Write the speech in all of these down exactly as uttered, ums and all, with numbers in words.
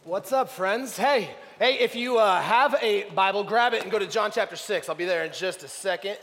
What's up, friends? Hey, hey, if you uh, have a Bible, grab it and go to John chapter six. I'll be there in just a second.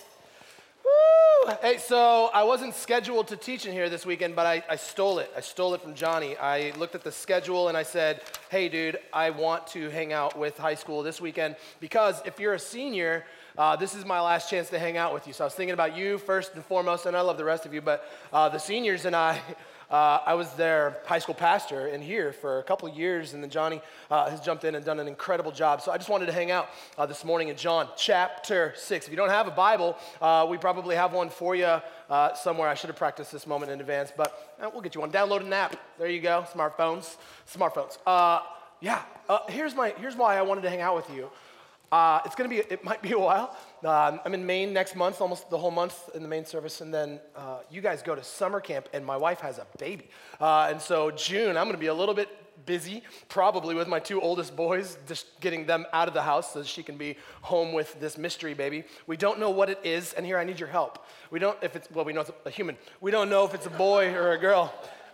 Woo! Hey, so I wasn't scheduled to teach in here this weekend, but I, I stole it. I stole it from Johnny. I looked at the schedule and I said, hey, dude, I want to hang out with high school this weekend because if you're a senior, uh, this is my last chance to hang out with you. So I was thinking about you first and foremost, and I love the rest of you, but uh, the seniors and I... Uh, I was their high school pastor in here for a couple of years, and then Johnny uh, has jumped in and done an incredible job. So I just wanted to hang out uh, this morning in John chapter six. If you don't have a Bible, uh, we probably have one for you uh, somewhere. I should have practiced this moment in advance, but uh, we'll get you one. Download an app. There you go. Smartphones. Smartphones. Uh, yeah. Uh, here's my. Here's why I wanted to hang out with you. Uh, it's gonna be. It might be a while. Uh, I'm in Maine next month, almost the whole month in the main service, and then uh, you guys go to summer camp, and my wife has a baby, uh, and so June I'm gonna be a little bit busy, probably with my two oldest boys, just getting them out of the house so she can be home with this mystery baby. We don't know what it is, and here I need your help. We don't. If it's well, we know it's a human. We don't know if it's a boy or a girl.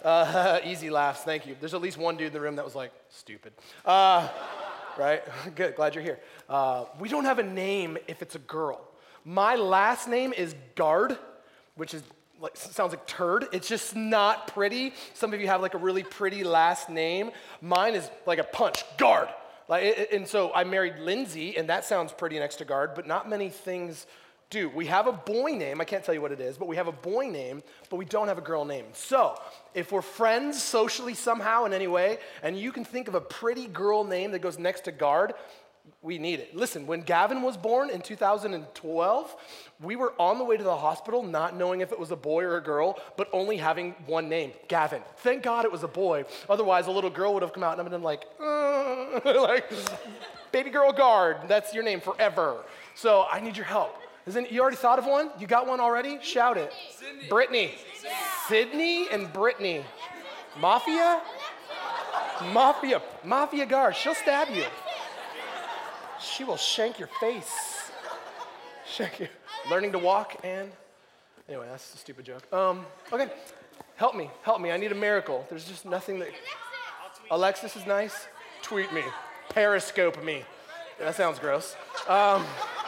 Uh, easy laughs. Thank you. There's at least one dude in the room that was like stupid. Uh, Right? Good, glad you're here. Uh, we don't have a name if it's a girl. My last name is Guard, which is like sounds like turd. It's just not pretty. Some of you have like a really pretty last name. Mine is like a punch, Guard. Like, and so I married Lindsay, and that sounds pretty next to Guard, but not many things do. We have a boy name. I can't tell you what it is, but we have a boy name, but we don't have a girl name. So if we're friends socially somehow in any way, and you can think of a pretty girl name that goes next to Guard, we need it. Listen, when Gavin was born in two thousand twelve, we were on the way to the hospital not knowing if it was a boy or a girl, but only having one name, Gavin. Thank God it was a boy. Otherwise, a little girl would have come out and I've been like, uh, like, baby girl Guard, that's your name forever. So I need your help. Isn't, you already thought of one? You got one already? Shout it. Sydney. Brittany. Yeah. Sydney and Brittany. Mafia? Mafia. Mafia Guard. She'll stab you. She will shank your face. Shank you. Learning to walk and... Anyway, that's a stupid joke. Um, okay. Help me. Help me. I need a miracle. There's just nothing that... Alexis is nice? Tweet me. Periscope me. That sounds gross. Um...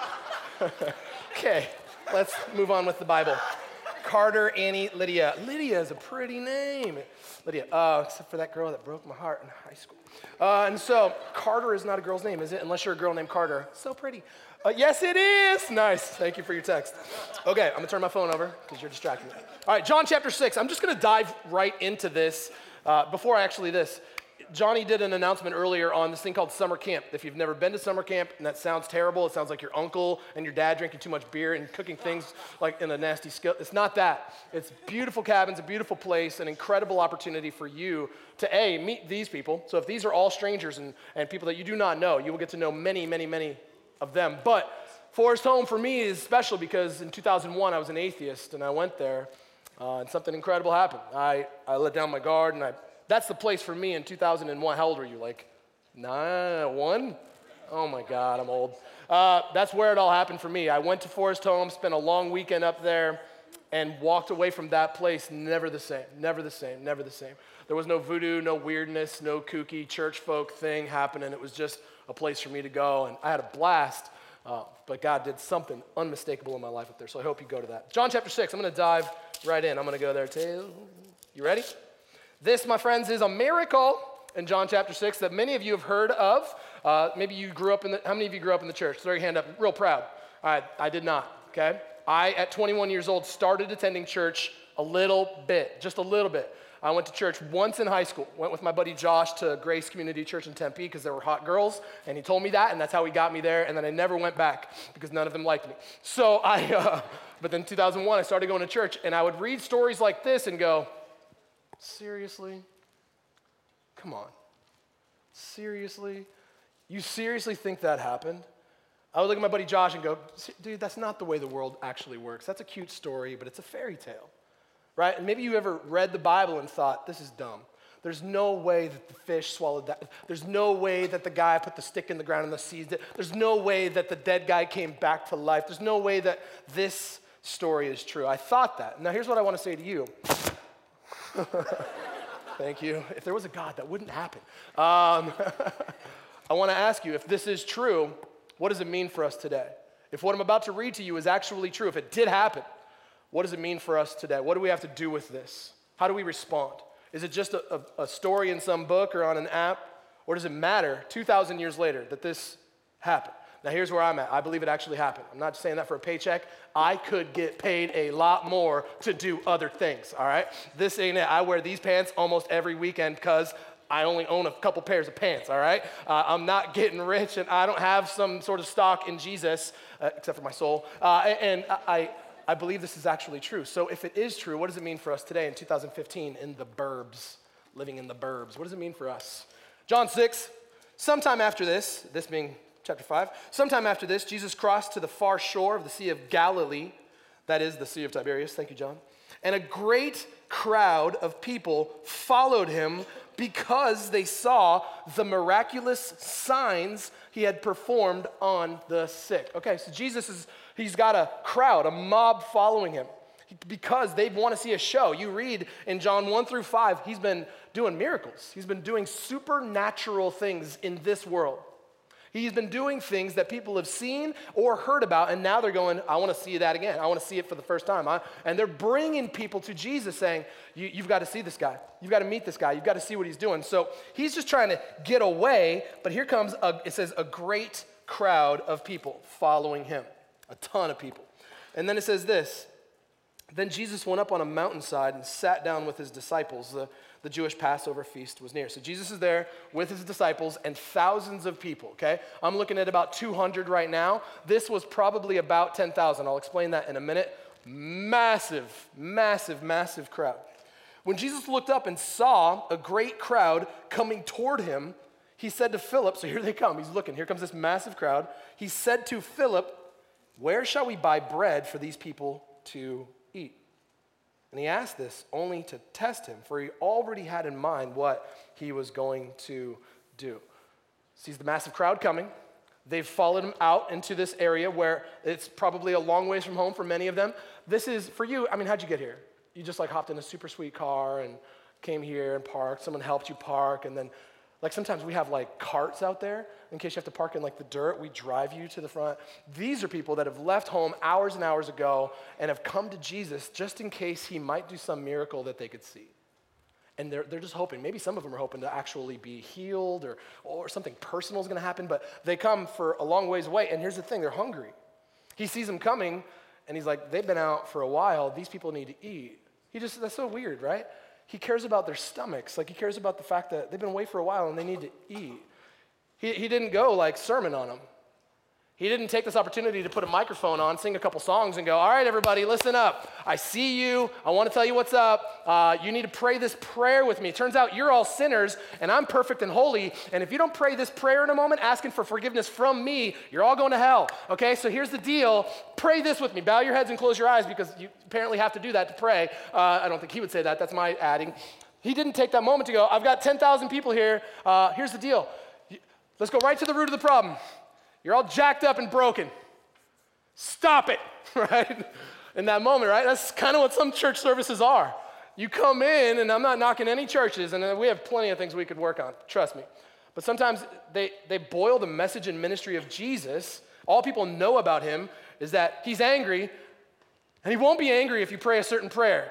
Okay, let's move on with the Bible. Carter, Annie, Lydia. Lydia is a pretty name. Lydia, uh, except for that girl that broke my heart in high school. Uh, and so, Carter is not a girl's name, is it? Unless you're a girl named Carter. So pretty. Uh, yes, it is. Nice. Thank you for your text. Okay, I'm going to turn my phone over because you're distracting me. All right, John chapter six. I'm just going to dive right into this. Uh, before I actually this, Johnny did an announcement earlier on this thing called summer camp. If you've never been to summer camp, and that sounds terrible, it sounds like your uncle and your dad drinking too much beer and cooking things like in a nasty skill. It's not that. It's beautiful cabins, a beautiful place, an incredible opportunity for you to, A, meet these people. So if these are all strangers and, and people that you do not know, you will get to know many, many, many of them. But Forest Home for me is special because in two thousand one, I was an atheist, and I went there, uh, and something incredible happened. I, I let down my guard, and I That's the place for me in two thousand one. How old were you? Like nine, one? Oh my God, I'm old. Uh, that's where it all happened for me. I went to Forest Home, spent a long weekend up there, and walked away from that place never the same, never the same, never the same. There was no voodoo, no weirdness, no kooky church folk thing happening. It was just a place for me to go, and I had a blast. Uh, but God did something unmistakable in my life up there, so I hope you go to that. John chapter six, I'm going to dive right in. I'm going to go there too. You ready? This, my friends, is a miracle in John chapter six that many of you have heard of. Uh, maybe you grew up in the, how many of you grew up in the church? Throw your hand up, real proud. All right, I did not, okay? I, at twenty-one years old, started attending church a little bit, just a little bit. I went to church once in high school. Went with my buddy Josh to Grace Community Church in Tempe because there were hot girls, and he told me that, and that's how he got me there, and then I never went back because none of them liked me. So I, uh, but then in two thousand one, I started going to church, and I would read stories like this and go, seriously? Come on. Seriously? You seriously think that happened? I would look at my buddy Josh and go, dude, that's not the way the world actually works. That's a cute story, but it's a fairy tale, right? And maybe you ever read the Bible and thought, this is dumb. There's no way that the fish swallowed that. There's no way that the guy put the stick in the ground and the seeds did. There's no way that the dead guy came back to life. There's no way that this story is true. I thought that. Now here's what I want to say to you. Thank you. If there was a God, that wouldn't happen. Um, I want to ask you, if this is true, what does it mean for us today? If what I'm about to read to you is actually true, if it did happen, what does it mean for us today? What do we have to do with this? How do we respond? Is it just a, a, a story in some book or on an app? Or does it matter two thousand years later that this happened? Now here's where I'm at. I believe it actually happened. I'm not saying that for a paycheck. I could get paid a lot more to do other things, all right? This ain't it. I wear these pants almost every weekend because I only own a couple pairs of pants, all right? Uh, I'm not getting rich, and I don't have some sort of stock in Jesus, uh, except for my soul. Uh, and I, I believe this is actually true. So if it is true, what does it mean for us today in two thousand fifteen in the burbs, living in the burbs? What does it mean for us? John six, sometime after this, this being chapter five, sometime after this, Jesus crossed to the far shore of the Sea of Galilee, that is the Sea of Tiberias, thank you, John, and a great crowd of people followed him because they saw the miraculous signs he had performed on the sick. Okay, so Jesus is, he's got a crowd, a mob following him because they want to see a show. You read in John one through five, he's been doing miracles. He's been doing supernatural things in this world. He's been doing things that people have seen or heard about, and now they're going, I want to see that again. I want to see it for the first time. I, and they're bringing people to Jesus saying, you, you've got to see this guy. You've got to meet this guy. You've got to see what he's doing. So he's just trying to get away, but here comes, a, it says, a great crowd of people following him, a ton of people. And then it says this, then Jesus went up on a mountainside and sat down with his disciples. The, the Jewish Passover feast was near. So Jesus is there with his disciples and thousands of people, okay? I'm looking at about two hundred right now. This was probably about ten thousand. I'll explain that in a minute. Massive, massive, massive crowd. When Jesus looked up and saw a great crowd coming toward him, he said to Philip, so here they come. He's looking. Here comes this massive crowd. He said to Philip, where shall we buy bread for these people to eat? And he asked this only to test him, for he already had in mind what he was going to do. Sees the massive crowd coming. They've followed him out into this area where it's probably a long ways from home for many of them. This is, for you, I mean, how'd you get here? You just like hopped in a super sweet car and came here and parked. Someone helped you park, and then like sometimes we have like carts out there in case you have to park in like the dirt. We drive you to the front. These are people that have left home hours and hours ago and have come to Jesus just in case he might do some miracle that they could see. And they're, they're just hoping. Maybe some of them are hoping to actually be healed or, or something personal is going to happen, but they come for a long ways away. And here's the thing, they're hungry. He sees them coming and he's like, they've been out for a while. These people need to eat. He just, that's so weird, right? He cares about their stomachs. Like he cares about the fact that they've been away for a while and they need to eat. He, he didn't go like sermon on them. He didn't take this opportunity to put a microphone on, sing a couple songs and go, all right, everybody, listen up. I see you. I want to tell you what's up. Uh, you need to pray this prayer with me. It turns out you're all sinners and I'm perfect and holy. And if you don't pray this prayer in a moment, asking for forgiveness from me, you're all going to hell. Okay, so here's the deal. Pray this with me. Bow your heads and close your eyes because you apparently have to do that to pray. Uh, I don't think he would say that. That's my adding. He didn't take that moment to go, I've got ten thousand people here. Uh, here's the deal. Let's go right to the root of the problem. You're all jacked up and broken. Stop it, right? In that moment, right? That's kind of what some church services are. You come in, and I'm not knocking any churches, and we have plenty of things we could work on, trust me. But sometimes they, they boil the message and ministry of Jesus. All people know about him is that he's angry, and he won't be angry if you pray a certain prayer.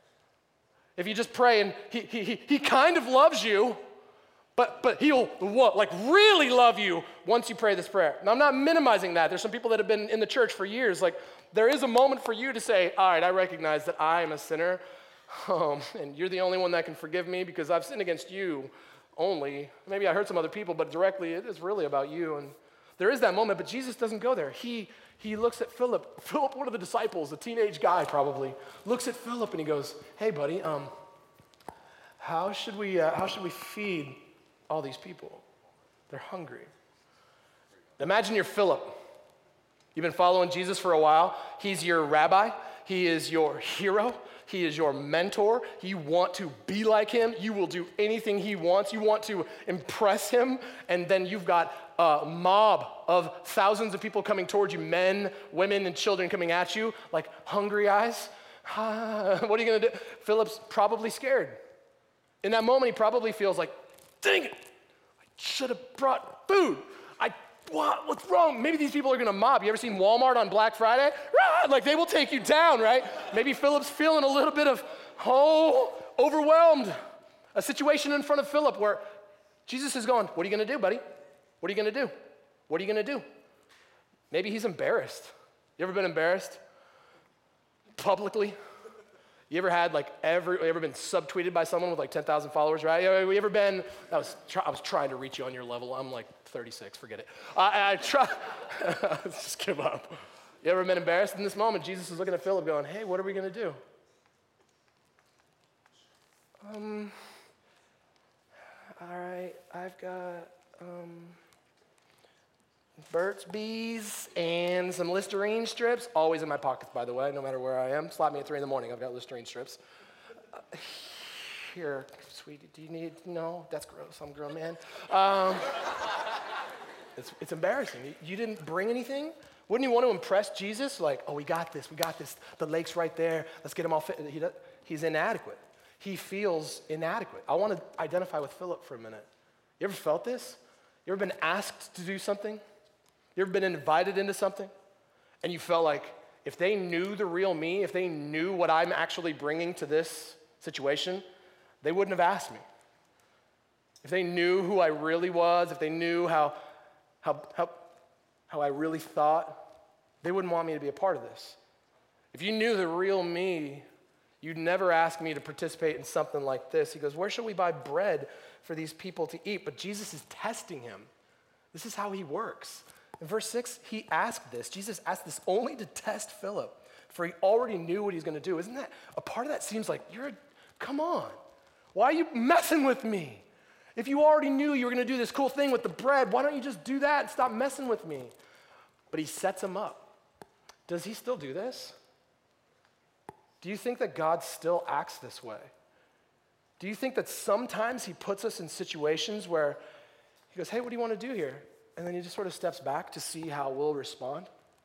If you just pray and he, he, he, he kind of loves you, But but he'll what, like really love you once you pray this prayer. Now, I'm not minimizing that. There's some people that have been in the church for years. Like, there is a moment for you to say, all right, I recognize that I am a sinner, um, and you're the only one that can forgive me because I've sinned against you only. Maybe I hurt some other people, but directly it is really about you. And there is that moment, but Jesus doesn't go there. He he looks at Philip. Philip, one of the disciples, a teenage guy probably, looks at Philip and he goes, hey, buddy, um, how should we uh, how should we feed all these people? They're hungry. Imagine you're Philip. You've been following Jesus for a while. He's your rabbi. He is your hero. He is your mentor. You want to be like him. You will do anything he wants. You want to impress him. And then you've got a mob of thousands of people coming towards you, men, women, and children coming at you like hungry eyes. What are you going to do? Philip's probably scared. In that moment, he probably feels like, dang it, I should have brought food. I, what, what's wrong? Maybe these people are gonna mob. You ever seen Walmart on Black Friday? Rah! Like they will take you down, right? Maybe Philip's feeling a little bit of, oh, overwhelmed. A situation in front of Philip where Jesus is going, what are you gonna do, buddy? What are you gonna do? What are you gonna do? Maybe he's embarrassed. You ever been embarrassed? Publicly? You ever had like every, you ever been subtweeted by someone with like ten thousand followers, right? You ever been, I was, try, I was trying to reach you on your level. I'm like thirty-six, forget it. I, I try, just give up. You ever been embarrassed? In this moment, Jesus is looking at Philip going, hey, what are we gonna do? Um, all right, I've got, um, Burt's Bees and some Listerine strips, always in my pockets, by the way, no matter where I am. Slap me at three in the morning, I've got Listerine strips. Uh, here, sweetie, do you need, no, that's gross, I'm a grown man. Um, it's, it's embarrassing. You, you didn't bring anything? Wouldn't you want to impress Jesus? Like, oh, we got this, we got this. The lake's right there, let's get him all fit. He does, he's inadequate. He feels inadequate. I want to identify with Philip for a minute. You ever felt this? You ever been asked to do something? You ever been invited into something and you felt like if they knew the real me, if they knew what I'm actually bringing to this situation, they wouldn't have asked me. If they knew who I really was, if they knew how, how, how, how I really thought, they wouldn't want me to be a part of this. If you knew the real me, you'd never ask me to participate in something like this. He goes, where shall we buy bread for these people to eat? But Jesus is testing him. This is how he works. In verse six, he asked this. Jesus asked this only to test Philip, for he already knew what he's going to do. Isn't that, a part of that seems like, you're, a, come on. Why are you messing with me? If you already knew you were going to do this cool thing with the bread, why don't you just do that and stop messing with me? But he sets him up. Does he still do this? Do you think that God still acts this way? Do you think that sometimes he puts us in situations where he goes, hey, what do you want to do here? And then he just sort of steps back to see how we'll respond?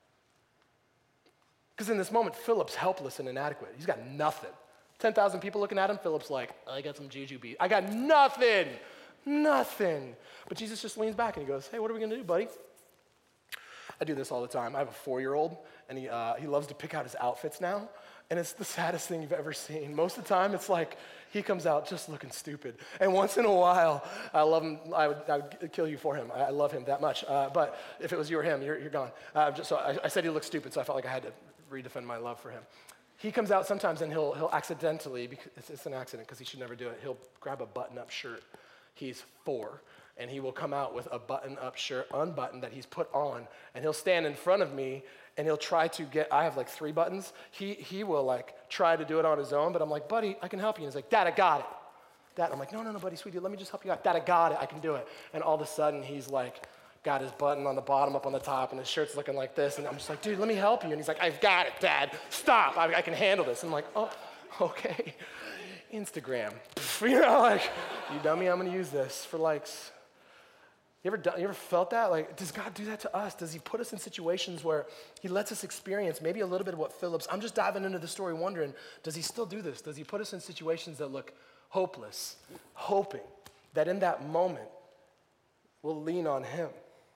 Because in this moment, Philip's helpless and inadequate. He's got nothing. ten thousand people looking at him, Philip's like, I got some juju beat. I got nothing, nothing. But Jesus just leans back and he goes, hey, what are we going to do, buddy? I do this all the time. I have a four-year-old, and he, uh, he loves to pick out his outfits now. And it's the saddest thing you've ever seen. Most of the time, it's like he comes out just looking stupid. And once in a while, I love him. I would, I would kill you for him. I, I love him that much. Uh, but if it was you or him, you're, you're gone. Uh, just, so I, I said he looked stupid, so I felt like I had to redefend my love for him. He comes out sometimes, and he'll, he'll accidentally, because it's, it's an accident because he should never do it, he'll grab a button-up shirt. He's four. And he will come out with a button-up shirt, unbuttoned, that he's put on, and he'll stand in front of me, and he'll try to get, I have like three buttons. He he will like try to do it on his own, but I'm like, buddy, I can help you. And he's like, Dad, I got it. Dad, I'm like, no, no, no, buddy, sweetie, let me just help you out. Dad, I got it, I can do it. And all of a sudden, he's like, got his button on the bottom, up on the top, and his shirt's looking like this, and I'm just like, dude, let me help you. And he's like, I've got it, Dad, stop, I, I can handle this. And I'm like, oh, okay. Instagram, you know, like, you dummy, I'm gonna use this for likes. You ever, done, you ever felt that? Like, does God do that to us? Does he put us in situations where he lets us experience maybe a little bit of what Philip's, I'm just diving into the story wondering, does he still do this? Does he put us in situations that look hopeless, hoping that in that moment we'll lean on him?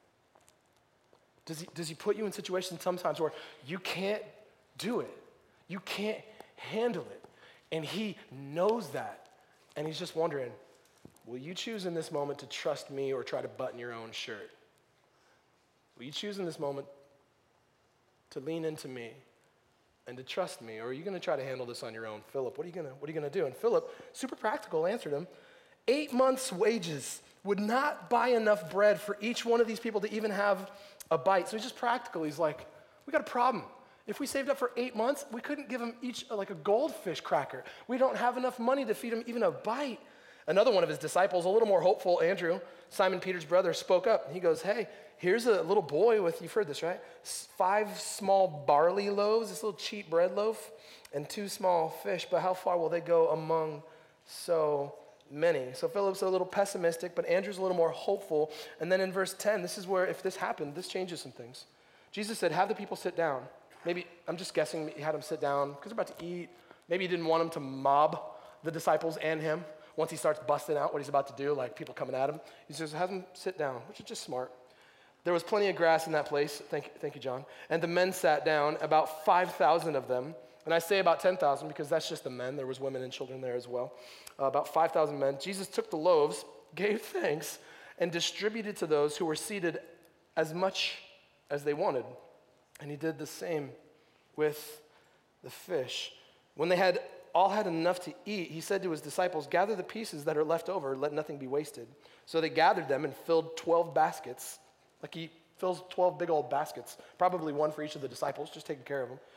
Does he, does he put you in situations sometimes where you can't do it? You can't handle it. And he knows that. And he's just wondering, will you choose in this moment to trust me or try to button your own shirt? Will you choose in this moment to lean into me and to trust me, or are you going to try to handle this on your own? Philip, what are you going to what are you going to do? And Philip, super practical, answered him, eight months' wages would not buy enough bread for each one of these people to even have a bite. So he's just practical. He's like, we got a problem. If we saved up for eight months, we couldn't give them each like a goldfish cracker. We don't have enough money to feed them even a bite. Another one of his disciples, a little more hopeful, Andrew, Simon Peter's brother, spoke up. He goes, hey, here's a little boy with, you've heard this, right? Five small barley loaves, this little cheap bread loaf, and two small fish, but how far will they go among so many? So Philip's a little pessimistic, but Andrew's a little more hopeful. And then in verse ten, this is where if this happened, this changes some things. Jesus said, have the people sit down. Maybe, I'm just guessing he had them sit down because they're about to eat. Maybe he didn't want them to mob the disciples and him. once he starts busting out what he's about to do, like people coming at him, he says, have him sit down, which is just smart. There was plenty of grass in that place. Thank you, thank you, John. And the men sat down, about five thousand of them. And I say about ten thousand because that's just the men. There was women and children there as well. Uh, about five thousand men. Jesus took the loaves, gave thanks, and distributed to those who were seated as much as they wanted. And he did the same with the fish. When they had all had enough to eat, he said to his disciples, gather the pieces that are left over, let nothing be wasted. So they gathered them and filled twelve baskets. Like he fills twelve big old baskets, probably one for each of the disciples, just taking care of them,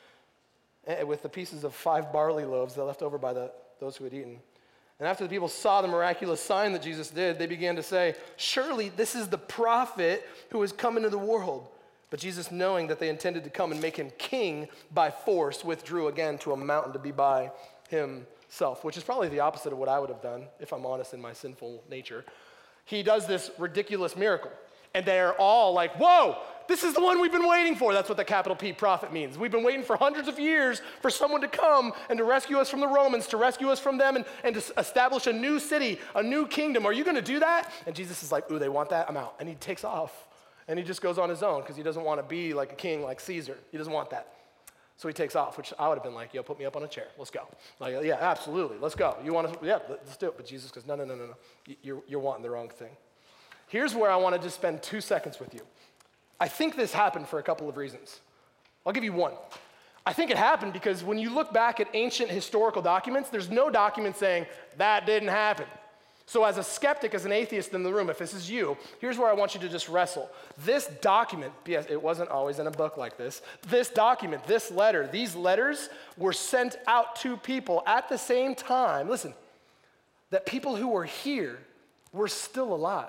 and with the pieces of five barley loaves that left over by the, those who had eaten. And after the people saw the miraculous sign that Jesus did, they began to say, surely this is the prophet who has come into the world. But Jesus, knowing that they intended to come and make him king by force, withdrew again to a mountain to be by himself, which is probably the opposite of what I would have done, if I'm honest in my sinful nature. He does this ridiculous miracle. And they're all like, whoa, this is the one we've been waiting for. That's what the capital P prophet means. We've been waiting for hundreds of years for someone to come and to rescue us from the Romans, to rescue us from them and, and to establish a new city, a new kingdom. Are you going to do that? And Jesus is like, ooh, they want that? I'm out. And he takes off. And he just goes on his own because he doesn't want to be like a king like Caesar. He doesn't want that. So he takes off, which I would have been like, yo, put me up on a chair. Let's go. Like, yeah, absolutely. Let's go. You want to? Yeah, let's do it. But Jesus goes, no, no, no, no, no. You're, you're wanting the wrong thing. Here's where I want to just spend two seconds with you. I think this happened for a couple of reasons. I'll give you one. I think it happened because when you look back at ancient historical documents, there's no document saying that didn't happen. So as a skeptic, as an atheist in the room, if this is you, here's where I want you to just wrestle. This document, yes, it wasn't always in a book like this, this document, this letter, these letters were sent out to people at the same time, listen, that people who were here were still alive.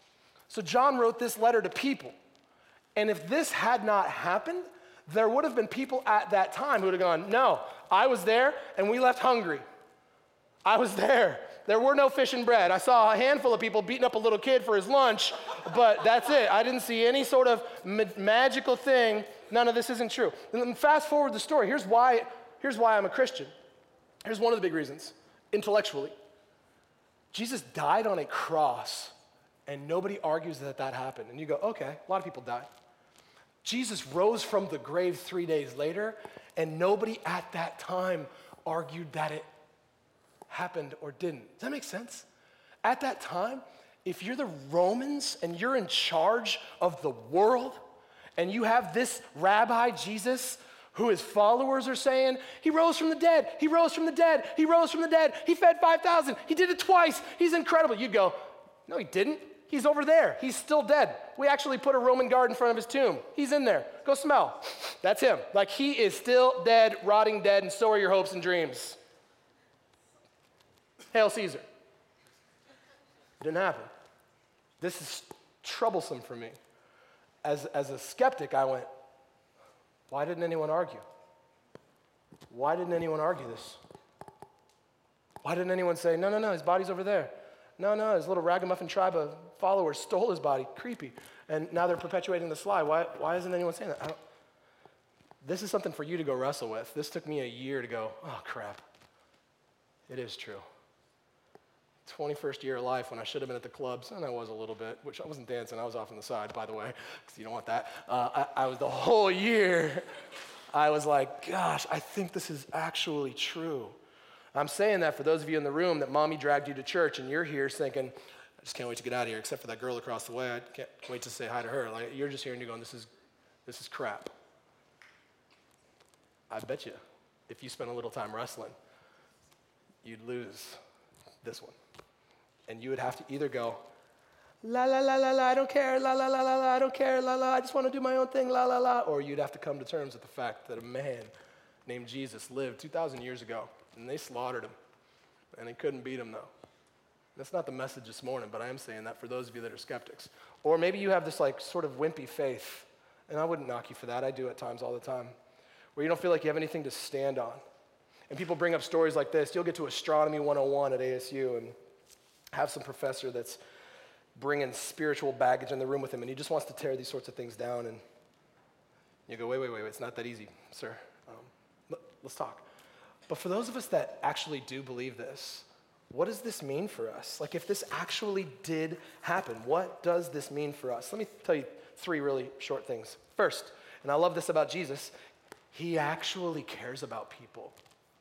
So John wrote this letter to people. And if this had not happened, there would have been people at that time who would have gone, no, I was there and we left hungry. I was there. There were no fish and bread. I saw a handful of people beating up a little kid for his lunch, but that's it. I didn't see any sort of ma- magical thing. None of this isn't true. And then fast forward the story. Here's why, here's why I'm a Christian. Here's one of the big reasons, intellectually. Jesus died on a cross. And nobody argues that that happened. And you go, okay, a lot of people died. Jesus rose from the grave three days later, and nobody at that time argued that it happened or didn't. Does that make sense? At that time, if you're the Romans and you're in charge of the world, and you have this rabbi, Jesus, who his followers are saying, he rose from the dead, he rose from the dead, he rose from the dead, he fed five thousand, he did it twice, he's incredible. You'd go, no, he didn't. He's over there. He's still dead. We actually put a Roman guard in front of his tomb. He's in there. Go smell. That's him. Like he is still dead, rotting dead, and so are your hopes and dreams. Hail Caesar. Didn't happen. This is troublesome for me. As, as a skeptic, I went, why didn't anyone argue? Why didn't anyone argue this? Why didn't anyone say, no, no, no, his body's over there? No, no, his little ragamuffin tribe of followers stole his body. Creepy. And now they're perpetuating this lie. Why, why isn't anyone saying that? I don't, this is something for you to go wrestle with. This took me a year to go, oh, crap. It is true. twenty-first year of life when I should have been at the clubs, and I was a little bit, which I wasn't dancing. I was off on the side, by the way, because you don't want that. Uh, I, I was the whole year, I was like, gosh, I think this is actually true. I'm saying that for those of you in the room that mommy dragged you to church and you're here thinking, I just can't wait to get out of here, except for that girl across the way. I can't wait to say hi to her. Like, you're just here and you're going, this is, this is crap. I bet you, if you spent a little time wrestling, you'd lose this one. And you would have to either go, la, la, la, la, la, I don't care, la, la, la, la, la, I don't care, la, la, I just want to do my own thing, la, la, la. Or you'd have to come to terms with the fact that a man named Jesus lived two thousand years ago. And they slaughtered him, and they couldn't beat him, though. That's not the message this morning, but I am saying that for those of you that are skeptics. Or maybe you have this, like, sort of wimpy faith, and I wouldn't knock you for that. I do at times all the time, where you don't feel like you have anything to stand on. And people bring up stories like this. You'll get to Astronomy one oh one at A S U and have some professor that's bringing spiritual baggage in the room with him, and he just wants to tear these sorts of things down, and you go, wait, wait, wait, it's not that easy, sir. Um, let, let's talk. But for those of us that actually do believe this, what does this mean for us? Like, if this actually did happen, what does this mean for us? Let me tell you three really short things. First, and I love this about Jesus, he actually cares about people.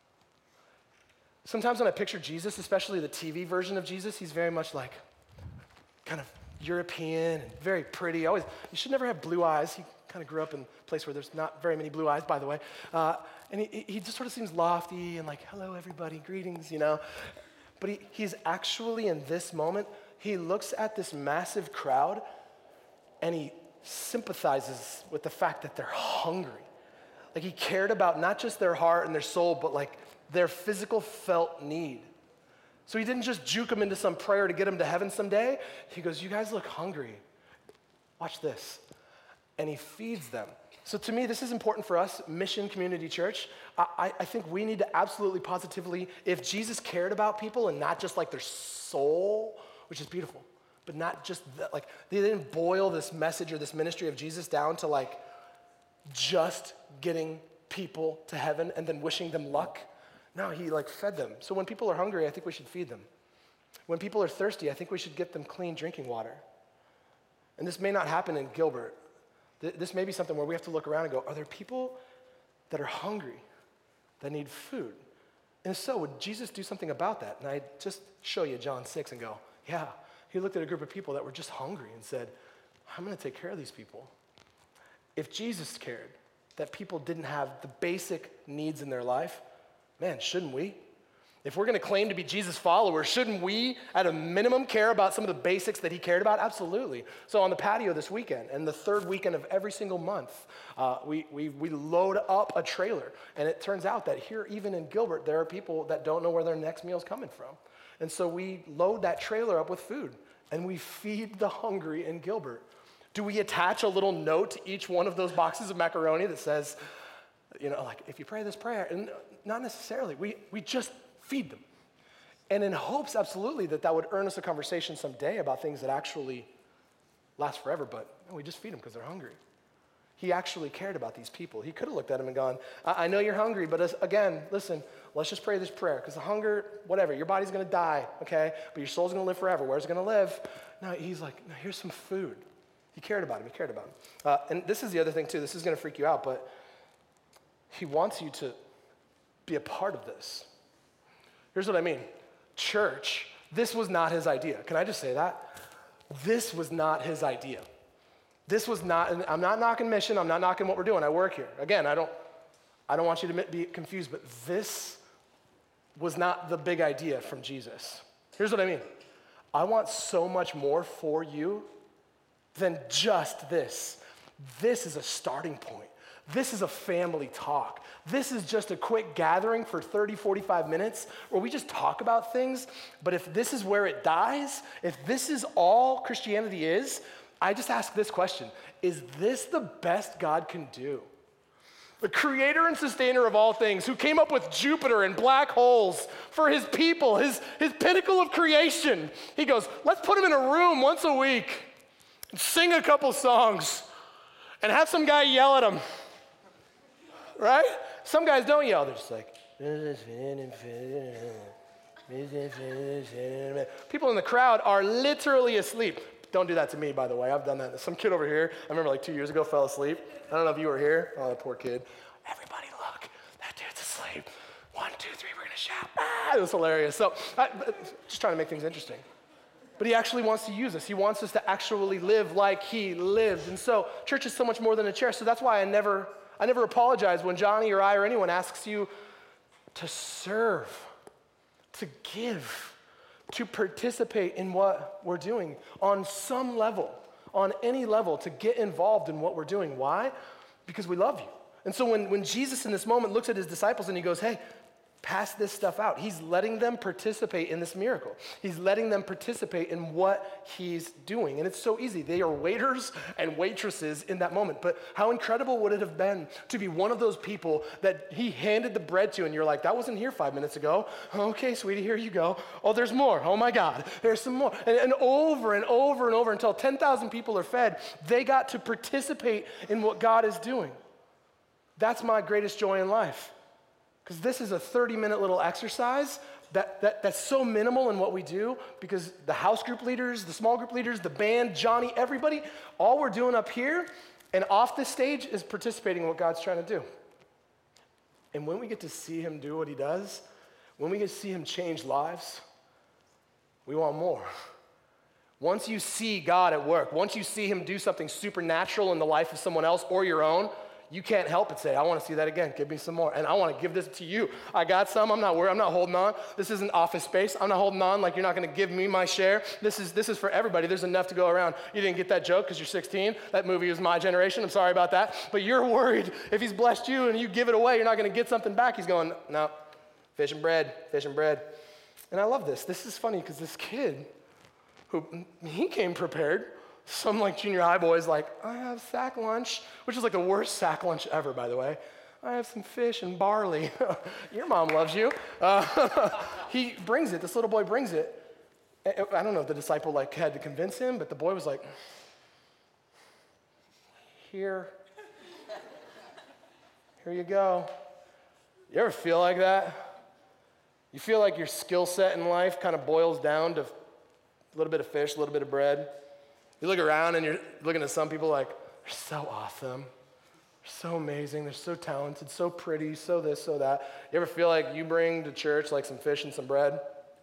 Sometimes when I picture Jesus, especially the T V version of Jesus, he's very much like kind of European and very pretty. Always, you should never have blue eyes. He kind of grew up in a place where there's not very many blue eyes, by the way. Uh, and he, he just sort of seems lofty and like, hello, everybody, greetings, you know. But he, he's actually in this moment, he looks at this massive crowd and he sympathizes with the fact that they're hungry. Like he cared about not just their heart and their soul, but like their physical felt need. So he didn't just juke them into some prayer to get them to heaven someday. He goes, you guys look hungry. Watch this. And he feeds them. So to me, this is important for us, Mission Community Church. I, I think we need to absolutely positively, if Jesus cared about people and not just like their soul, which is beautiful, but not just the, like, they didn't boil this message or this ministry of Jesus down to like just getting people to heaven and then wishing them luck. No, he like fed them. So when people are hungry, I think we should feed them. When people are thirsty, I think we should get them clean drinking water. And this may not happen in Gilbert. This may be something where we have to look around and go, are there people that are hungry, that need food? And if so, would Jesus do something about that? And I just show you John six and go, yeah. He looked at a group of people that were just hungry and said, I'm gonna take care of these people. If Jesus cared that people didn't have the basic needs in their life, man, shouldn't we? If we're gonna claim to be Jesus followers, shouldn't we, at a minimum, care about some of the basics that he cared about? Absolutely. So on the patio this weekend, and the third weekend of every single month, uh, we, we, we load up a trailer. And it turns out that here, even in Gilbert, there are people that don't know where their next meal is coming from. And so we load that trailer up with food, and we feed the hungry in Gilbert. Do we attach a little note to each one of those boxes of macaroni that says, you know, like, if you pray this prayer? And not necessarily. We, we just feed them. And in hopes, absolutely, that that would earn us a conversation someday about things that actually last forever, but no, we just feed them because they're hungry. He actually cared about these people. He could have looked at them and gone, I, I know you're hungry, but as, again, listen, let's just pray this prayer, because the hunger, whatever, your body's going to die, okay? But your soul's going to live forever. Where's it going to live? No, he's like, no, here's some food. He cared about him. He cared about him. Uh, and this is the other thing, too. This is going to freak you out, but he wants you to be a part of this. Here's what I mean. Church, this was not his idea. Can I just say that? This was not his idea. This was not, and I'm not knocking mission, I'm not knocking what we're doing. I work here. Again, I don't, I don't want you to be confused, but this was not the big idea from Jesus. Here's what I mean. I want so much more for you than just this. This is a starting point. This is a family talk. This is just a quick gathering for thirty, forty-five minutes where we just talk about things. But if this is where it dies, if this is all Christianity is, I just ask this question: is this the best God can do? The creator and sustainer of all things, who came up with Jupiter and black holes for his people, his, his pinnacle of creation. He goes, let's put him in a room once a week and sing a couple songs and have some guy yell at him. Right? Some guys don't yell. They're just like, people in the crowd are literally asleep. Don't do that to me, by the way. I've done that. Some kid over here, I remember like two years ago, fell asleep. I don't know if you were here. Oh, that poor kid. Everybody look, that dude's asleep. One, two, three, we're going to shout. Ah, it was hilarious. So I, just trying to make things interesting. But he actually wants to use us. He wants us to actually live like he lived. And so church is so much more than a chair. So that's why I never, I never apologize when Johnny or I or anyone asks you to serve, to give, to participate in what we're doing on some level, on any level, to get involved in what we're doing. Why? Because we love you. And so when, when Jesus in this moment looks at his disciples and he goes, hey, pass this stuff out. He's letting them participate in this miracle. He's letting them participate in what he's doing. And it's so easy. They are waiters and waitresses in that moment. But how incredible would it have been to be one of those people that he handed the bread to and you're like, that wasn't here five minutes ago. Okay, sweetie, here you go. Oh, there's more. Oh my God, there's some more. And, and over and over and over until ten thousand people are fed, they got to participate in what God is doing. That's my greatest joy in life. Because this is a thirty-minute little exercise, that, that that's so minimal in what we do because the house group leaders, the small group leaders, the band, Johnny, everybody, all we're doing up here and off this stage is participating in what God's trying to do. And when we get to see him do what he does, when we get to see him change lives, we want more. Once you see God at work, once you see him do something supernatural in the life of someone else or your own, you can't help but say, I want to see that again. Give me some more. And I want to give this to you. I got some. I'm not worried. I'm not holding on. This isn't office space. I'm not holding on like you're not going to give me my share. This is this is for everybody. There's enough to go around. You didn't get that joke because you're sixteen. That movie was my generation. I'm sorry about that. But you're worried if he's blessed you and you give it away, you're not going to get something back. He's going, no, fish and bread, fish and bread. And I love this. This is funny because this kid, who he came prepared. Some like junior high boys like, I have sack lunch, which is like the worst sack lunch ever, by the way. I have some fish and barley. Your mom loves you. Uh, he brings it, this little boy brings it. I don't know if the disciple like had to convince him, but the boy was like, here, here you go. You ever feel like that? You feel like your skill set in life kind of boils down to a little bit of fish, a little bit of bread. You look around and you're looking at some people like, they're so awesome. They're so amazing. They're so talented, so pretty, so this, so that. You ever feel like you bring to church like some fish and some bread?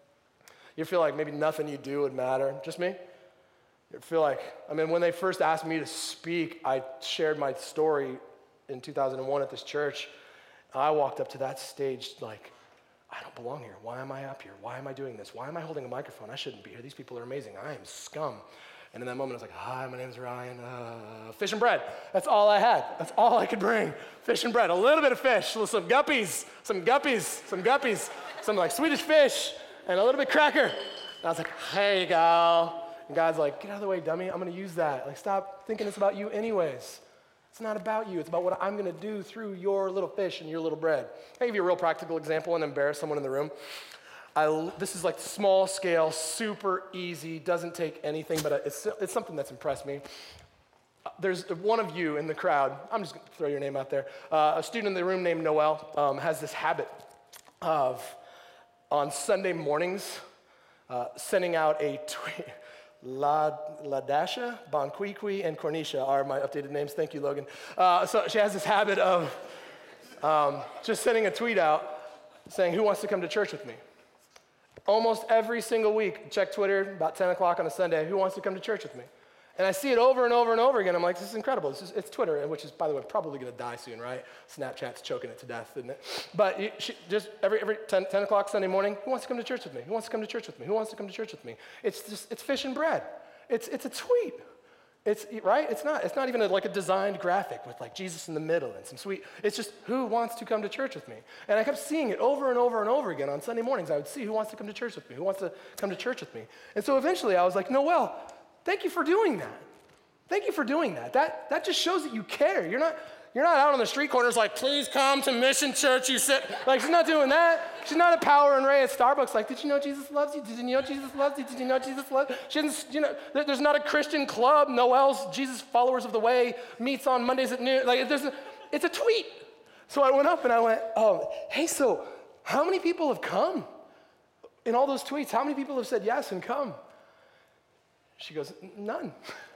You feel like maybe nothing you do would matter? Just me? You feel like, I mean, when they first asked me to speak, I shared my story in two thousand one at this church. I walked up to that stage like, I don't belong here. Why am I up here? Why am I doing this? Why am I holding a microphone? I shouldn't be here. These people are amazing. I am scum. And in that moment, I was like, hi, my name's Ryan. Uh, fish and bread. That's all I had. That's all I could bring. Fish and bread. A little bit of fish. Some guppies. Some guppies. Some guppies. Some like Swedish fish. And a little bit cracker. And I was like, here you go. And God's like, get out of the way, dummy. I'm going to use that. Like, stop thinking it's about you anyways. It's not about you. It's about what I'm going to do through your little fish and your little bread. I'll give you a real practical example and embarrass someone in the room. I, this is like small scale, super easy, doesn't take anything, but it's, it's something that's impressed me. There's one of you in the crowd, I'm just going to throw your name out there, uh, a student in the room named Noel um, has this habit of, on Sunday mornings, uh, sending out a tweet. La, Ladasha, Bonquiqui, and Cornisha are my updated names. Thank you, Logan. Uh, so she has this habit of um, just sending a tweet out saying, who wants to come to church with me? Almost every single week, check Twitter, about ten o'clock on a Sunday, who wants to come to church with me? And I see it over and over and over again. I'm like, this is incredible. This is, it's Twitter, which is, by the way, probably going to die soon, right? Snapchat's choking it to death, isn't it? But you, she, just every, every ten, ten o'clock Sunday morning, who wants to come to church with me? Who wants to come to church with me? Who wants to come to church with me? It's just, it's fish and bread. It's, it's a tweet. It's, right? It's not, it's not even a, like a designed graphic with like Jesus in the middle and some sweet, it's just who wants to come to church with me? And I kept seeing it over and over and over again on Sunday mornings. I would see who wants to come to church with me, who wants to come to church with me. And so eventually I was like, Noel, thank you for doing that. Thank you for doing that. That, that just shows that you care. You're not, you're not out on the street corners like, please come to Mission Church, you sit. Like, she's not doing that. She's not a Power and Ray at Starbucks like, did you know Jesus loves you? Did you know Jesus loves you? Did you know Jesus loves you? She doesn't, you know, there's not a Christian club, Noel's Jesus Followers of the Way meets on Mondays at noon. Like, there's a, it's a tweet. So I went up and I went, oh, hey, so how many people have come? In all those tweets, how many people have said yes and come? She goes, none.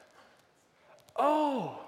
Oh.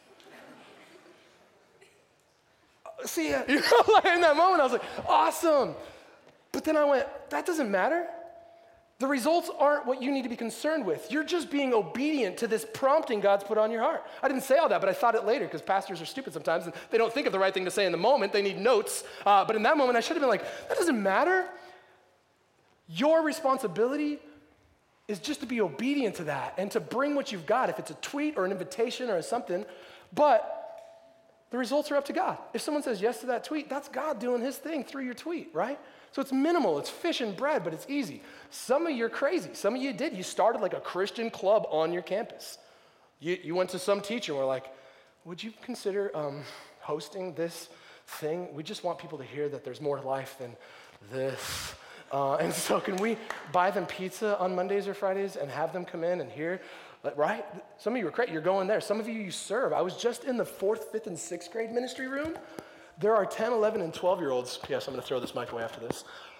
See, you know, like in that moment, I was like, awesome. But then I went, that doesn't matter. The results aren't what you need to be concerned with. You're just being obedient to this prompting God's put on your heart. I didn't say all that, but I thought it later because pastors are stupid sometimes and they don't think of the right thing to say in the moment. They need notes. Uh, but in that moment, I should have been like, that doesn't matter. Your responsibility is just to be obedient to that and to bring what you've got, if it's a tweet or an invitation or something. But the results are up to God. If someone says yes to that tweet, that's God doing his thing through your tweet, right? So it's minimal, it's fish and bread, but it's easy. Some of you are crazy. Some of you did. You started like a Christian club on your campus. You, you went to some teacher and were like, would you consider um, hosting this thing? We just want people to hear that there's more to life than this. Uh, and so can we buy them pizza on Mondays or Fridays and have them come in and hear? Right? Some of you are great. You're going there. Some of you, you serve. I was just in the fourth, fifth, and sixth grade ministry room. There are ten, eleven, and twelve-year-olds. Yes, I'm going to throw this mic away after this.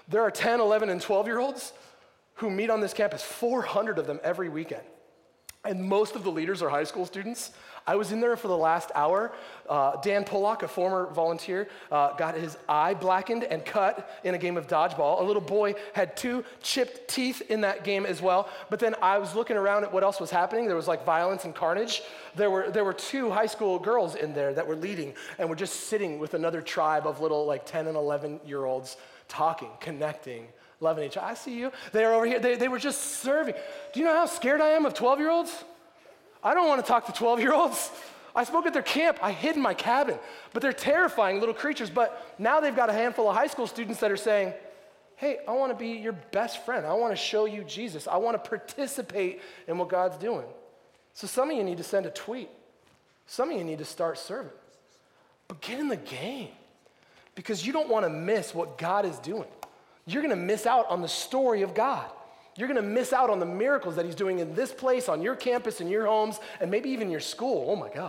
There are ten, eleven, and twelve-year-olds who meet on this campus, four hundred of them every weekend. And most of the leaders are high school students. I was in there for the last hour. Uh, Dan Pollock, a former volunteer, uh, got his eye blackened and cut in a game of dodgeball. A little boy had two chipped teeth in that game as well. But then I was looking around at what else was happening. There was like violence and carnage. There were there were two high school girls in there that were leading and were just sitting with another tribe of little like ten and eleven-year-olds talking, connecting, loving each other. I see you. They are over here. They, they were just serving. Do you know how scared I am of twelve-year-olds? I don't want to talk to twelve-year-olds. I spoke at their camp. I hid in my cabin. But they're terrifying little creatures. But now they've got a handful of high school students that are saying, hey, I want to be your best friend. I want to show you Jesus. I want to participate in what God's doing. So some of you need to send a tweet. Some of you need to start serving. But get in the game, because you don't want to miss what God is doing. You're going to miss out on the story of God. You're going to miss out on the miracles that he's doing in this place, on your campus, in your homes, and maybe even your school. Oh my God.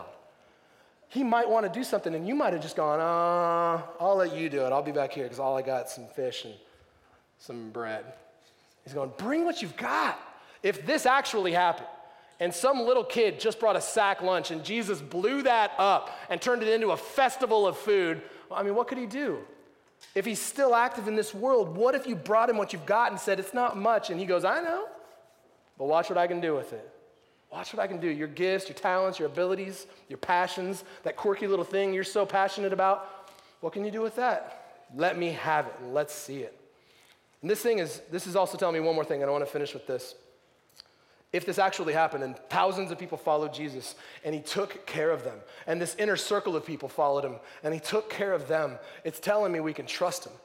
He might want to do something, and you might have just gone, uh, I'll let you do it. I'll be back here because all I got is some fish and some bread. He's going, bring what you've got. If this actually happened, and some little kid just brought a sack lunch, and Jesus blew that up and turned it into a festival of food, I mean, what could he do? If he's still active in this world, what if you brought him what you've got and said, it's not much, and he goes, I know, but watch what I can do with it. Watch what I can do. Your gifts, your talents, your abilities, your passions, that quirky little thing you're so passionate about, what can you do with that? Let me have it, and let's see it. And this thing is, this is also telling me one more thing, and I want to finish with this. If this actually happened and thousands of people followed Jesus and he took care of them, and this inner circle of people followed him and he took care of them, it's telling me we can trust him.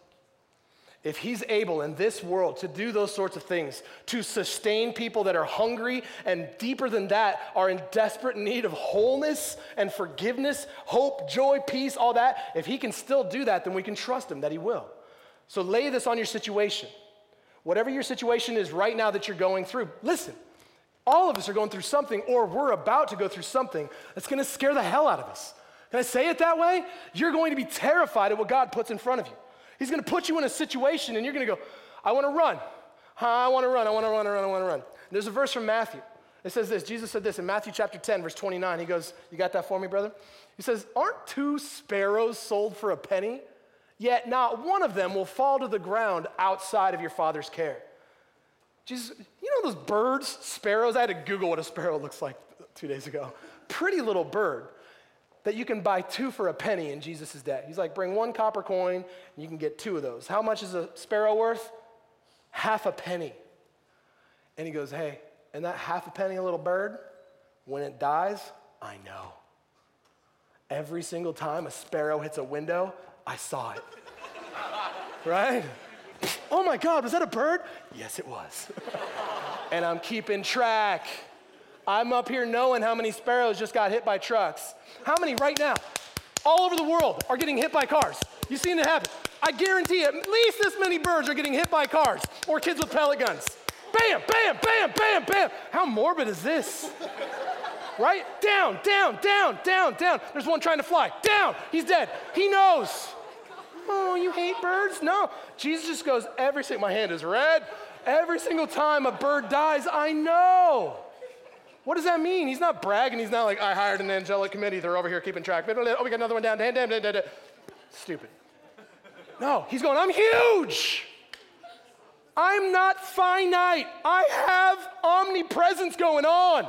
If he's able in this world to do those sorts of things, to sustain people that are hungry and deeper than that are in desperate need of wholeness and forgiveness, hope, joy, peace, all that, if he can still do that, then we can trust him that he will. So lay this on your situation. Whatever your situation is right now that you're going through, listen. All of us are going through something, or we're about to go through something that's going to scare the hell out of us. Can I say it that way? You're going to be terrified of what God puts in front of you. He's going to put you in a situation, and you're going to go, I want to run. I want to run. I want to run. I want to run. I want to run. There's a verse from Matthew. It says this. Jesus said this in Matthew chapter ten, verse twenty-nine. He goes, you got that for me, brother? He says, aren't two sparrows sold for a penny? Yet not one of them will fall to the ground outside of your Father's care. Jesus, you know those birds, sparrows? I had to Google what a sparrow looks like two days ago. Pretty little bird that you can buy two for a penny in Jesus' day. He's like, bring one copper coin, and you can get two of those. How much is a sparrow worth? Half a penny. And he goes, hey, and that half a penny little bird, when it dies, I know. Every single time a sparrow hits a window, I saw it. Right? Oh my God, was that a bird? Yes, it was. And I'm keeping track. I'm up here knowing how many sparrows just got hit by trucks. How many right now, all over the world, are getting hit by cars? You've seen it happen. I guarantee at least this many birds are getting hit by cars or kids with pellet guns. Bam, bam, bam, bam, bam. How morbid is this? Right? Down, down, down, down, down. There's one trying to fly. Down, he's dead. He knows. Oh, you hate birds? No. Jesus just goes, every single, my hand is red. Every single time a bird dies, I know. What does that mean? He's not bragging. He's not like, I hired an angelic committee. They're over here keeping track. Oh, we got another one down. Damn, damn, damn, damn. Stupid. No, he's going, I'm huge. I'm not finite. I have omnipresence going on.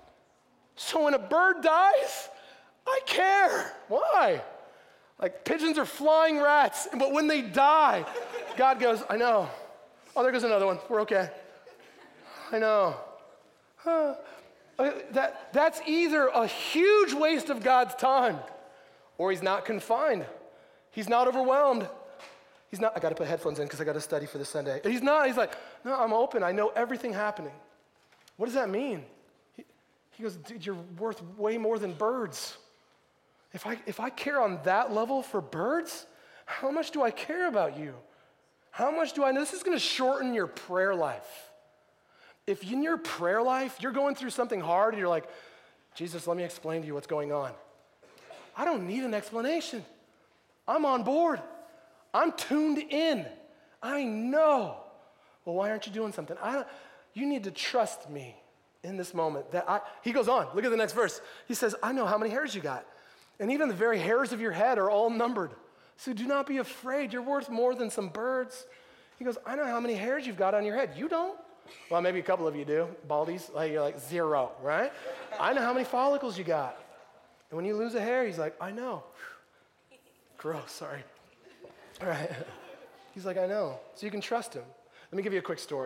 So when a bird dies, I care. Why? Like pigeons are flying rats, but when they die, God goes, I know. Oh, there goes another one. We're okay. I know. Huh. That, that's either a huge waste of God's time, or he's not confined. He's not overwhelmed. He's not, I got to put headphones in because I got to study for this Sunday. He's not, he's like, no, I'm open. I know everything happening. What does that mean? He, he goes, dude, you're worth way more than birds. If I, if I care on that level for birds, how much do I care about you? How much do I know? This is going to shorten your prayer life. If in your prayer life, you're going through something hard and you're like, Jesus, let me explain to you what's going on. I don't need an explanation. I'm on board. I'm tuned in. I know. Well, why aren't you doing something? I don't, you need to trust me in this moment. That I, he goes on, look at the next verse. He says, I know how many hairs you got. And even the very hairs of your head are all numbered. So do not be afraid. You're worth more than some birds. He goes, I know how many hairs you've got on your head. You don't? Well, maybe a couple of you do. Baldies, like you're like zero, right? I know how many follicles you got. And when you lose a hair, he's like, I know. Gross, sorry. All right. He's like, I know. So you can trust him. Let me give you a quick story.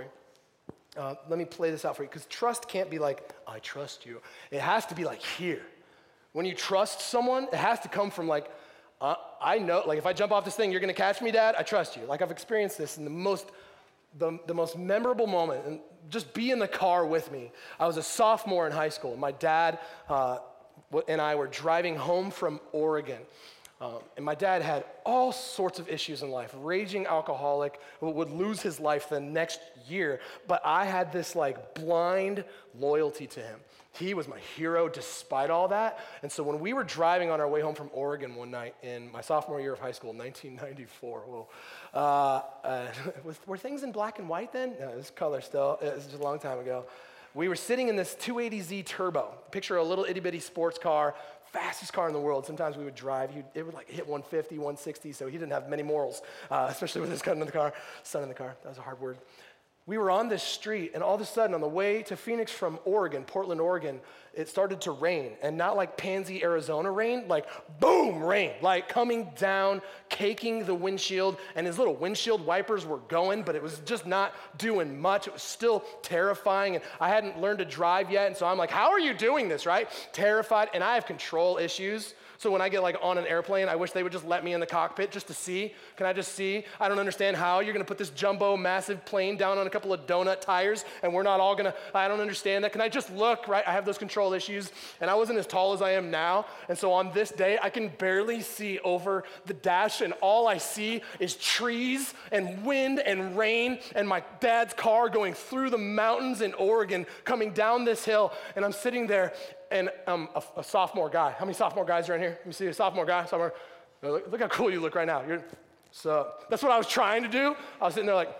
Uh, let me play this out for you, because trust can't be like, I trust you. It has to be like here. When you trust someone, it has to come from like, uh, I know, like if I jump off this thing, you're gonna catch me, Dad? I trust you. Like I've experienced this in the most, the, the most memorable moment, and just be in the car with me. I was a sophomore in high school, and my dad uh, and I were driving home from Oregon. Um, and my dad had all sorts of issues in life, raging alcoholic, who would lose his life the next year. But I had this like blind loyalty to him. He was my hero despite all that. And so when we were driving on our way home from Oregon one night in my sophomore year of high school, nineteen ninety-four, whoa, uh, uh, was, were things in black and white then? No, it was color still. It was just a long time ago. We were sitting in this two eighty Z Turbo. Picture a little itty bitty sports car, fastest car in the world. Sometimes we would drive, He'd, it would like hit one fifty, one sixty, so he didn't have many morals, uh, especially with his gun in the car, son in the car. That was a hard word. We were on this street, and all of a sudden, on the way to Phoenix from Oregon, Portland, Oregon, it started to rain, and not like Pansy, Arizona rain, like boom, rain, like coming down, caking the windshield, and his little windshield wipers were going, but it was just not doing much. It was still terrifying, and I hadn't learned to drive yet, and so I'm like, how are you doing this, right? Terrified, and I have control issues. So when I get like on an airplane, I wish they would just let me in the cockpit just to see. Can I just see? I don't understand how you're gonna put this jumbo massive plane down on a couple of donut tires and we're not all gonna, I don't understand that. Can I just look, right? I have those control issues and I wasn't as tall as I am now. And so on this day, I can barely see over the dash and all I see is trees and wind and rain and my dad's car going through the mountains in Oregon, coming down this hill. And I'm sitting there and I'm a, a sophomore guy. How many sophomore guys are in here? Let me see a sophomore guy. Sophomore. Look, look how cool you look right now. You're, so that's what I was trying to do. I was sitting there like,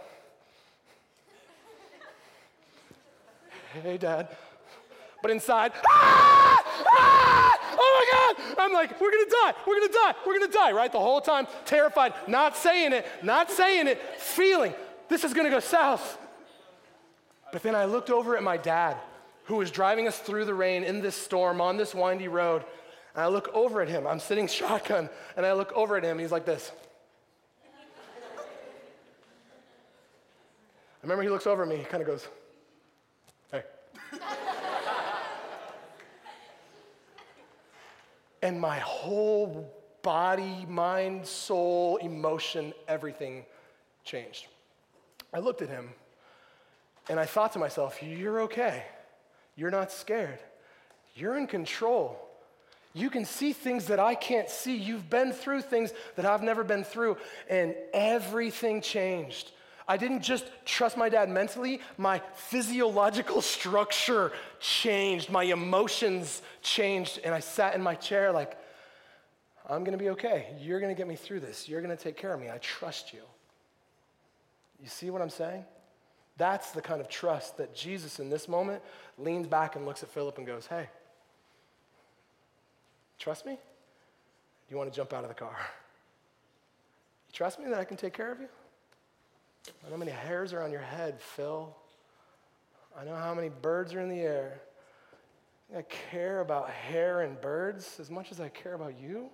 hey, Dad. But inside, ah! Ah! Oh my God! I'm like, we're gonna die, we're gonna die, we're gonna die, right? The whole time, terrified, not saying it, not saying it, feeling this is gonna go south. But then I looked over at my dad, who was driving us through the rain in this storm on this windy road. And I look over at him. I'm sitting shotgun, and I look over at him, and he's like this. I remember he looks over at me, he kind of goes, hey. And my whole body, mind, soul, emotion, everything changed. I looked at him, and I thought to myself, you're okay. You're not scared. You're in control. You can see things that I can't see. You've been through things that I've never been through, and everything changed. I didn't just trust my dad mentally, my physiological structure changed, my emotions changed, and I sat in my chair like, I'm gonna be okay. You're gonna get me through this. You're gonna take care of me. I trust you. You see what I'm saying? That's the kind of trust that Jesus in this moment leans back and looks at Philip and goes, hey, trust me? Do you want to jump out of the car? You trust me that I can take care of you? I know how many hairs are on your head, Phil. I know how many birds are in the air. I care about hair and birds as much as I care about you.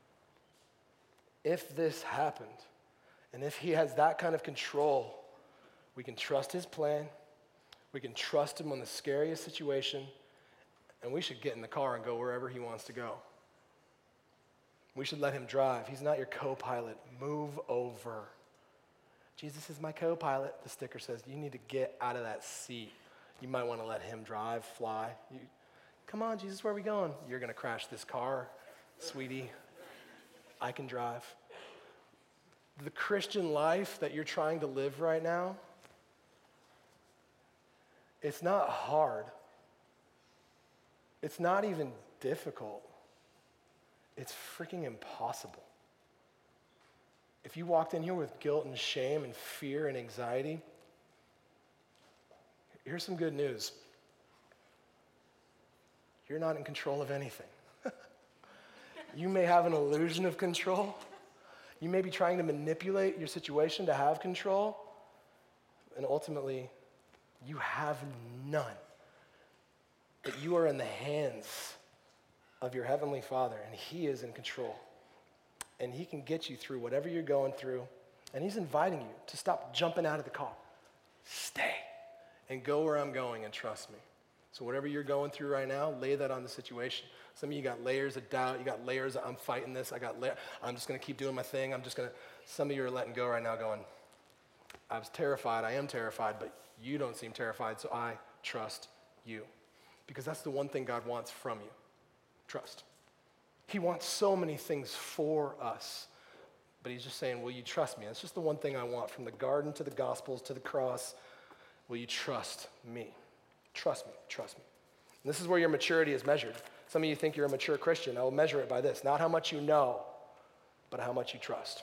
If this happened, and if he has that kind of control, we can trust his plan. We can trust him on the scariest situation, and we should get in the car and go wherever he wants to go. We should let him drive. He's not your co-pilot. Move over. Jesus is my co-pilot, the sticker says. You need to get out of that seat. You might want to let him drive, fly. You, come on, Jesus, where are we going? You're going to crash this car, sweetie. I can drive. The Christian life that you're trying to live right now, it's not hard. It's not even difficult. It's freaking impossible. If you walked in here with guilt and shame and fear and anxiety, here's some good news. You're not in control of anything. You may have an illusion of control. You may be trying to manipulate your situation to have control, and ultimately, you have none. But you are in the hands of your Heavenly Father, and He is in control. And He can get you through whatever you're going through, and He's inviting you to stop jumping out of the car. Stay and go where I'm going and trust me. So whatever you're going through right now, lay that on the situation. Some of you got layers of doubt. You got layers of, I'm fighting this. I got, la- I'm just going to keep doing my thing. I'm just going to, some of you are letting go right now going, I was terrified. I am terrified, but you don't seem terrified, so I trust you. Because that's the one thing God wants from you, trust. He wants so many things for us, but He's just saying, will you trust me? That's just the one thing I want, from the garden to the Gospels to the cross. Will you trust me? Trust me, trust me. And this is where your maturity is measured. Some of you think you're a mature Christian. I will measure it by this. Not how much you know, but how much you trust.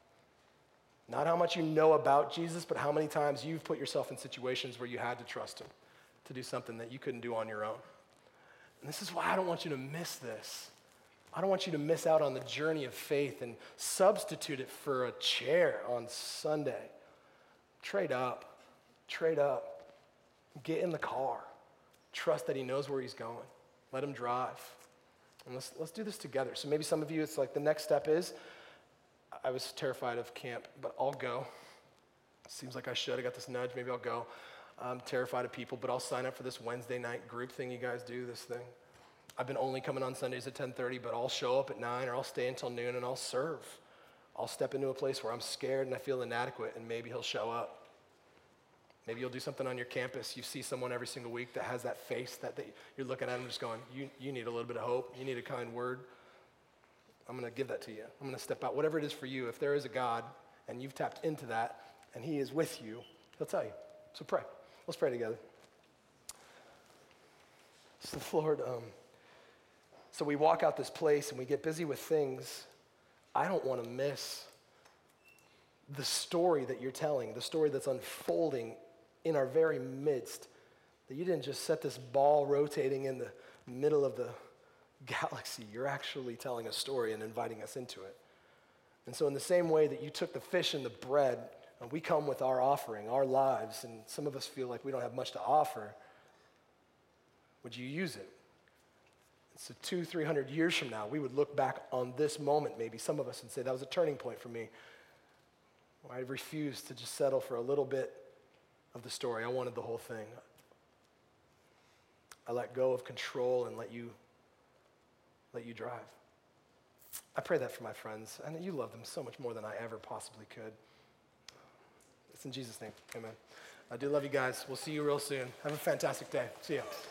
Not how much you know about Jesus, but how many times you've put yourself in situations where you had to trust Him to do something that you couldn't do on your own. And this is why I don't want you to miss this. I don't want you to miss out on the journey of faith and substitute it for a chair on Sunday. Trade up. Trade up. Get in the car. Trust that He knows where He's going. Let Him drive. And let's, let's do this together. So maybe some of you, it's like the next step is, I was terrified of camp, but I'll go. Seems like I should. I got this nudge. Maybe I'll go. I'm terrified of people, but I'll sign up for this Wednesday night group thing you guys do, this thing. I've been only coming on Sundays at ten thirty, but I'll show up at nine, or I'll stay until noon, and I'll serve. I'll step into a place where I'm scared and I feel inadequate, and maybe He'll show up. Maybe you'll do something on your campus. You see someone every single week that has that face that they, you're looking at them just going, you, you need a little bit of hope. You need a kind word. I'm going to give that to you. I'm going to step out. Whatever it is for you, if there is a God and you've tapped into that and He is with you, He'll tell you. So pray. Let's pray together. So Lord, um, so we walk out this place and we get busy with things. I don't want to miss the story that you're telling, the story that's unfolding in our very midst, that you didn't just set this ball rotating in the middle of the galaxy. You're actually telling a story and inviting us into it. And so in the same way that you took the fish and the bread, and we come with our offering, our lives, and some of us feel like we don't have much to offer, would you use it? So two, three hundred years from now, we would look back on this moment, maybe some of us, and say, that was a turning point for me. I refused to just settle for a little bit of the story. I wanted the whole thing. I let go of control and let you, let you drive. I pray that for my friends. I know you love them so much more than I ever possibly could. It's in Jesus' name, amen. I do love you guys. We'll see you real soon. Have a fantastic day. See ya.